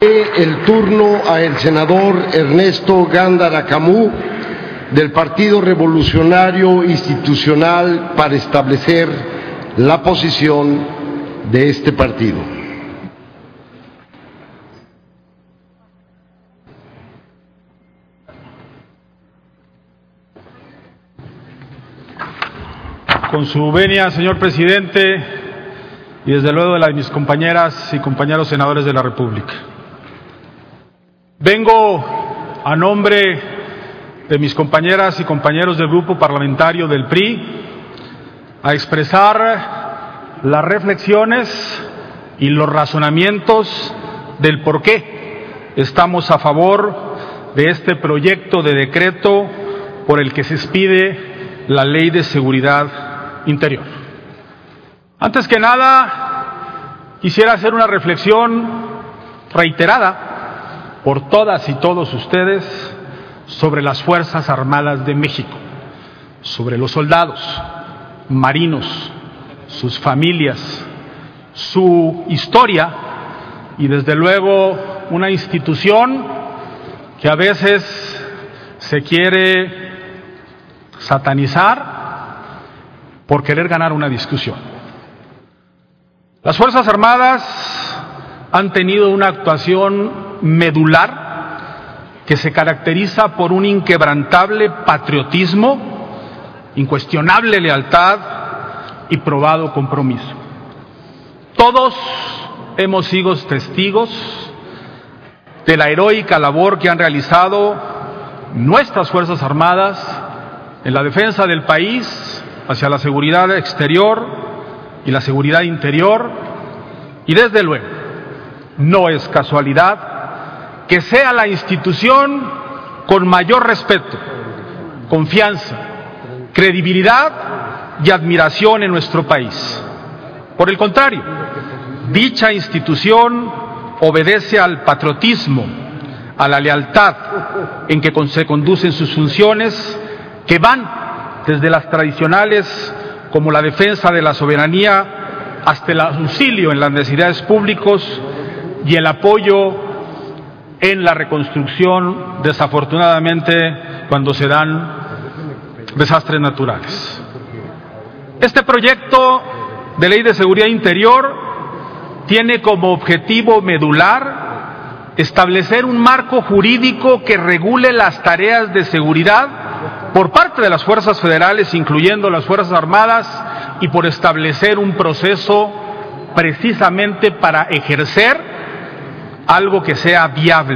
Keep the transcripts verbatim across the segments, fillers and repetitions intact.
El turno al senador Ernesto Gándara Camú, del Partido Revolucionario Institucional, para establecer la posición de este partido. Con su venia, señor presidente, y desde luego de las de mis compañeras y compañeros senadores de la República. Vengo a nombre de mis compañeras y compañeros del grupo parlamentario del P R I a expresar las reflexiones y los razonamientos del por qué estamos a favor de este proyecto de decreto por el que se expide la Ley de Seguridad Interior. Antes que nada, quisiera hacer una reflexión reiterada por todas y todos ustedes sobre las Fuerzas Armadas de México, sobre los soldados, marinos, sus familias, su historia y desde luego una institución que a veces se quiere satanizar por querer ganar una discusión. Las Fuerzas Armadas han tenido una actuación medular que se caracteriza por un inquebrantable patriotismo, incuestionable lealtad y probado compromiso. Todos hemos sido testigos de la heroica labor que han realizado nuestras Fuerzas Armadas en la defensa del país hacia la seguridad exterior y la seguridad interior, y desde luego no es casualidad que sea la institución con mayor respeto, confianza, credibilidad y admiración en nuestro país. Por el contrario, dicha institución obedece al patriotismo, a la lealtad en que se conducen sus funciones, que van desde las tradicionales como la defensa de la soberanía hasta el auxilio en las necesidades públicas y el apoyo en la reconstrucción, desafortunadamente, cuando se dan desastres naturales. Este proyecto de Ley de Seguridad Interior tiene como objetivo medular establecer un marco jurídico que regule las tareas de seguridad por parte de las fuerzas federales, incluyendo las Fuerzas Armadas, y por establecer un proceso precisamente para ejercer algo que sea viable.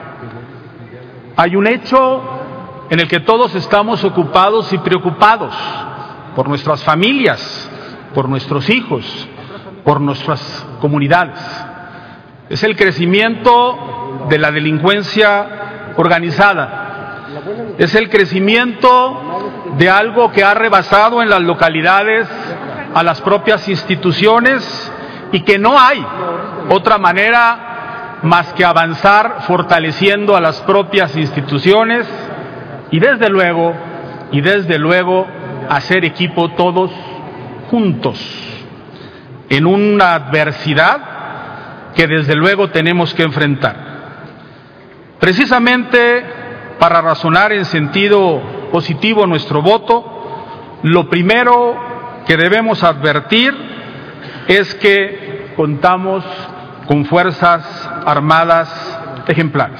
Hay un hecho en el que todos estamos ocupados y preocupados por nuestras familias, por nuestros hijos, por nuestras comunidades. Es el crecimiento de la delincuencia organizada. Es el crecimiento de algo que ha rebasado en las localidades a las propias instituciones y que no hay otra manera más que avanzar fortaleciendo a las propias instituciones y desde luego, y desde luego hacer equipo todos juntos en una adversidad que desde luego tenemos que enfrentar. Precisamente para razonar en sentido positivo nuestro voto, lo primero que debemos advertir es que contamos con Fuerzas Armadas ejemplares.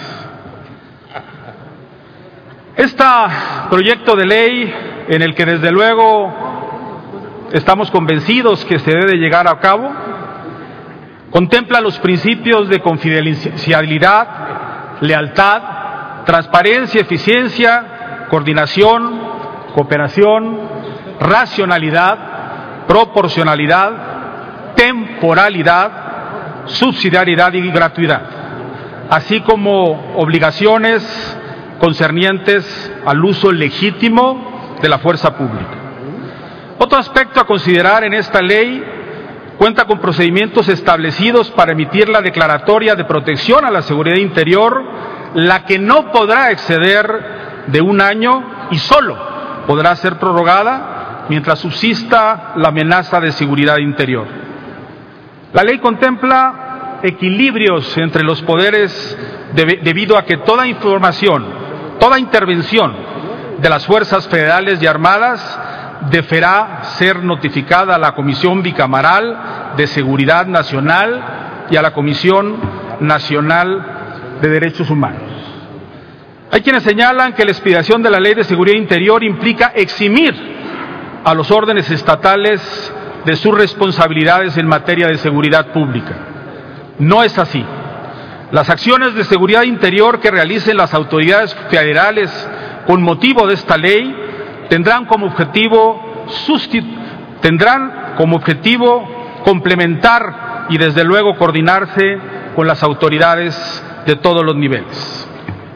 Este proyecto de ley, en el que desde luego estamos convencidos que se debe llegar a cabo, contempla los principios de confidencialidad, lealtad, transparencia, eficiencia, coordinación, cooperación, racionalidad, proporcionalidad, temporalidad, subsidiariedad y gratuidad, así como obligaciones concernientes al uso legítimo de la fuerza pública. Otro aspecto a considerar en esta ley: cuenta con procedimientos establecidos para emitir la declaratoria de protección a la seguridad interior, la que no podrá exceder de un año y solo podrá ser prorrogada mientras subsista la amenaza de seguridad interior. La ley contempla equilibrios entre los poderes de, debido a que toda información, toda intervención de las fuerzas federales y armadas deberá ser notificada a la Comisión Bicameral de Seguridad Nacional y a la Comisión Nacional de Derechos Humanos. Hay quienes señalan que la expedición de la Ley de Seguridad Interior implica eximir a los órdenes estatales de sus responsabilidades en materia de seguridad pública. No es así. Las acciones de seguridad interior que realicen las autoridades federales con motivo de esta ley tendrán como objetivo tendrán como objetivo complementar y desde luego coordinarse con las autoridades de todos los niveles.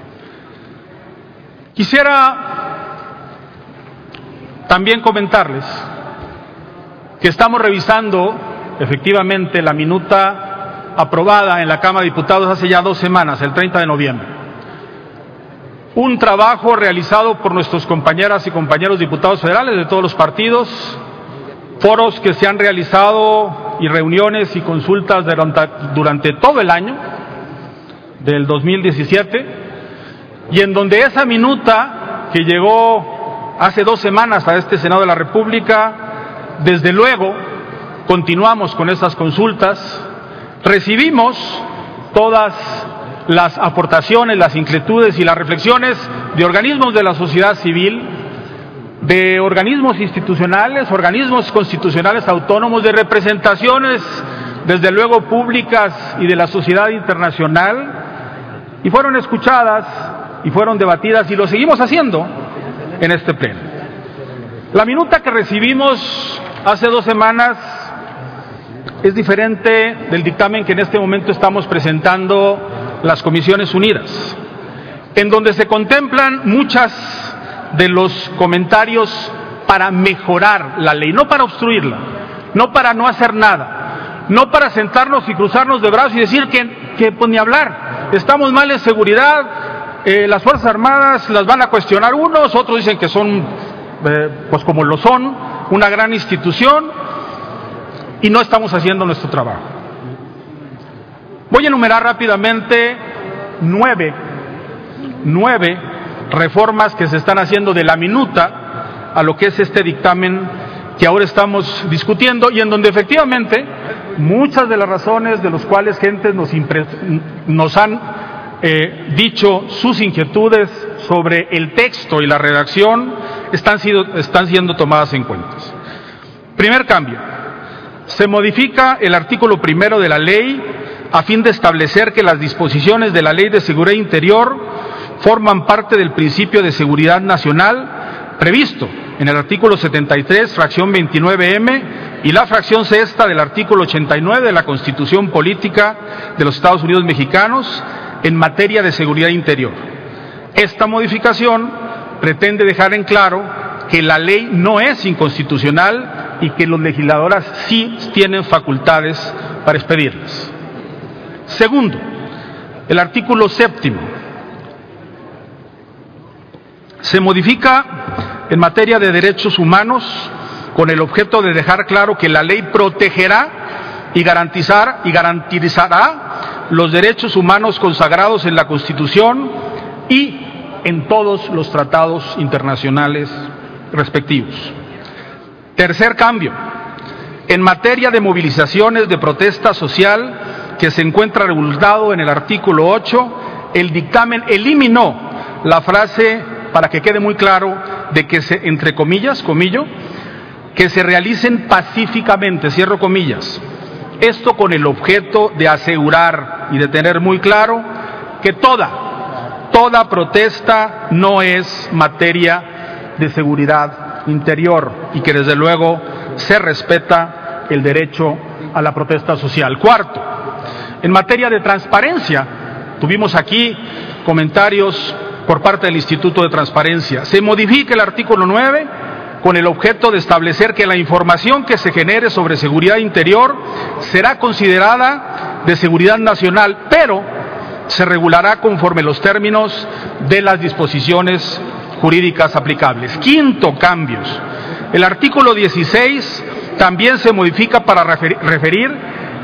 Quisiera también comentarles que estamos revisando efectivamente la minuta aprobada en la Cámara de Diputados hace ya dos semanas, el treinta de noviembre. Un trabajo realizado por nuestros compañeras y compañeros diputados federales de todos los partidos, foros que se han realizado y reuniones y consultas durante, durante todo el año del dos mil diecisiete, y en donde esa minuta que llegó hace dos semanas a este Senado de la República, desde luego continuamos con esas consultas, recibimos todas las aportaciones, las inquietudes y las reflexiones de organismos de la sociedad civil, de organismos institucionales, organismos constitucionales autónomos, de representaciones, desde luego públicas y de la sociedad internacional, y fueron escuchadas y fueron debatidas y lo seguimos haciendo en este pleno. La minuta que recibimos hace dos semanas es diferente del dictamen que en este momento estamos presentando las Comisiones Unidas, en donde se contemplan muchas de los comentarios para mejorar la ley, no para obstruirla, no para no hacer nada, no para sentarnos y cruzarnos de brazos y decir que, que pues ni hablar, estamos mal en seguridad, eh, las Fuerzas Armadas las van a cuestionar unos, otros dicen que son, eh, pues como lo son, una gran institución, y no estamos haciendo nuestro trabajo. Voy a enumerar rápidamente nueve, nueve reformas que se están haciendo de la minuta a lo que es este dictamen que ahora estamos discutiendo y en donde efectivamente muchas de las razones de las cuales gentes nos, nos han eh, dicho sus inquietudes sobre el texto y la redacción están, sido, están siendo tomadas en cuenta. Primer cambio, se modifica el artículo primero de la ley a fin de establecer que las disposiciones de la Ley de Seguridad Interior forman parte del principio de seguridad nacional previsto en el artículo setenta y tres, fracción veintinueve eme y la fracción sexta del artículo ochenta y nueve de la Constitución Política de los Estados Unidos Mexicanos en materia de seguridad interior. Esta modificación pretende dejar en claro que la ley no es inconstitucional y que los legisladores sí tienen facultades para expedirlas. Segundo, el artículo séptimo se modifica en materia de derechos humanos con el objeto de dejar claro que la ley protegerá y garantizar y garantizará los derechos humanos consagrados en la Constitución y en todos los tratados internacionales respectivos. Tercer cambio, en materia de movilizaciones de protesta social que se encuentra regulado en el artículo ocho, el dictamen eliminó la frase, para que quede muy claro, de que se, entre comillas, comillo, que se realicen pacíficamente, cierro comillas. Esto con el objeto de asegurar y de tener muy claro que toda, toda protesta no es materia de seguridad interior y que desde luego se respeta el derecho a la protesta social. Cuarto, en materia de transparencia, tuvimos aquí comentarios por parte del Instituto de Transparencia. Se modifica el artículo nueve con el objeto de establecer que la información que se genere sobre seguridad interior será considerada de seguridad nacional, pero se regulará conforme los términos de las disposiciones jurídicas aplicables. Quinto, cambios. El artículo dieciséis también se modifica para referir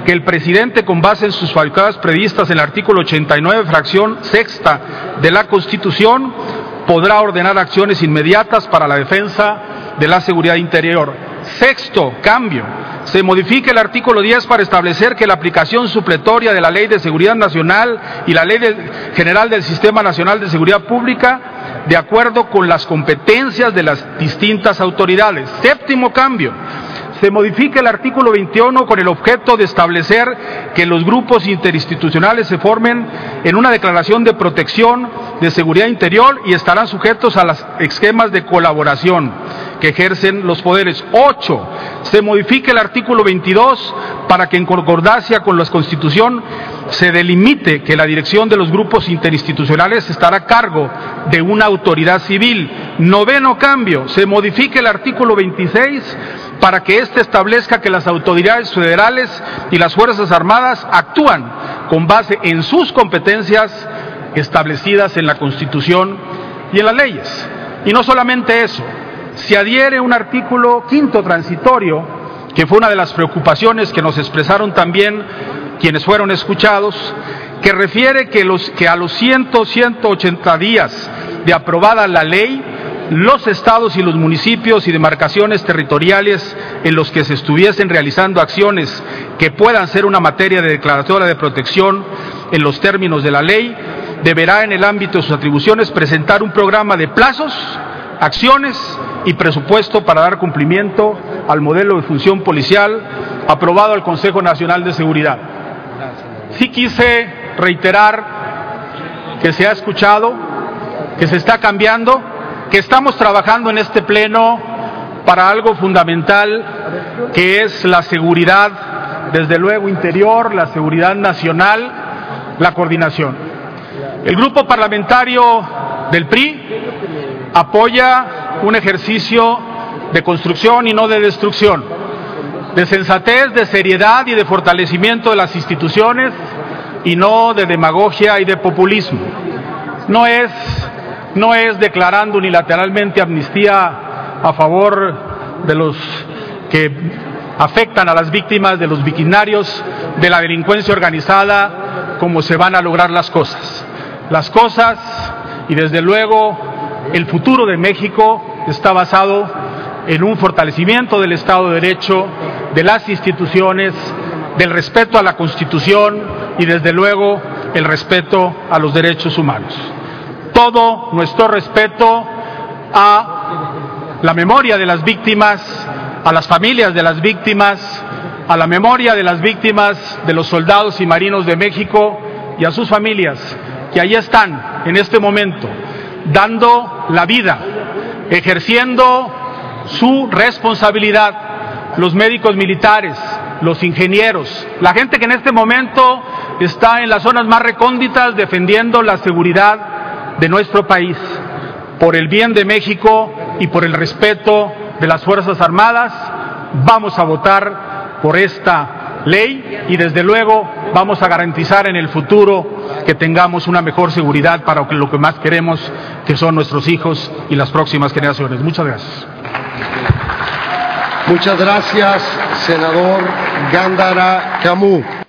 que el presidente, con base en sus facultades previstas en el artículo ochenta y nueve, fracción sexta de la Constitución, podrá ordenar acciones inmediatas para la defensa de la seguridad interior. Sexto cambio, se modifica el artículo diez para establecer que la aplicación supletoria de la Ley de Seguridad Nacional y la Ley de, General del Sistema Nacional de Seguridad Pública, de acuerdo con las competencias de las distintas autoridades. Séptimo cambio, se modifica el artículo veintiuno con el objeto de establecer que los grupos interinstitucionales se formen en una declaración de protección de seguridad interior y estarán sujetos a los esquemas de colaboración que ejercen los poderes. Ocho, se modifica el artículo veintidós para que, en concordancia con la Constitución, se delimite que la dirección de los grupos interinstitucionales estará a cargo de una autoridad civil. Noveno cambio, se modifica el artículo veintiséis para que éste establezca que las autoridades federales y las Fuerzas Armadas actúan con base en sus competencias establecidas en la Constitución y en las leyes. Y no solamente eso, se adhiere un artículo quinto transitorio, que fue una de las preocupaciones que nos expresaron también quienes fueron escuchados, que refiere que, los, que a los cien, ciento ochenta días de aprobada la ley, los estados y los municipios y demarcaciones territoriales en los que se estuviesen realizando acciones que puedan ser una materia de declaratoria de protección en los términos de la ley, deberá, en el ámbito de sus atribuciones, presentar un programa de plazos, acciones y presupuesto para dar cumplimiento al modelo de función policial aprobado al Consejo Nacional de Seguridad. Sí quise reiterar que se ha escuchado, que se está cambiando, que estamos trabajando en este pleno para algo fundamental, que es la seguridad, desde luego interior, la seguridad nacional, la coordinación. El grupo parlamentario del P R I apoya un ejercicio de construcción y no de destrucción, de sensatez, de seriedad y de fortalecimiento de las instituciones y no de demagogia y de populismo. No es, no es declarando unilateralmente amnistía a favor de los que afectan a las víctimas, de los victimarios de la delincuencia organizada, como se van a lograr las cosas. Las cosas, y desde luego el futuro de México, está basado en un fortalecimiento del Estado de Derecho, de las instituciones, del respeto a la Constitución y desde luego el respeto a los derechos humanos. Todo nuestro respeto a la memoria de las víctimas, a las familias de las víctimas, a la memoria de las víctimas de los soldados y marinos de México y a sus familias que ahí están en este momento, dando la vida, ejerciendo su responsabilidad, los médicos militares, los ingenieros, la gente que en este momento está en las zonas más recónditas defendiendo la seguridad de nuestro país, por el bien de México y por el respeto de las Fuerzas Armadas. Vamos a votar por esta ley y desde luego vamos a garantizar en el futuro que tengamos una mejor seguridad para lo que más queremos, que son nuestros hijos y las próximas generaciones. Muchas gracias. Muchas gracias, senador Gándara Camus.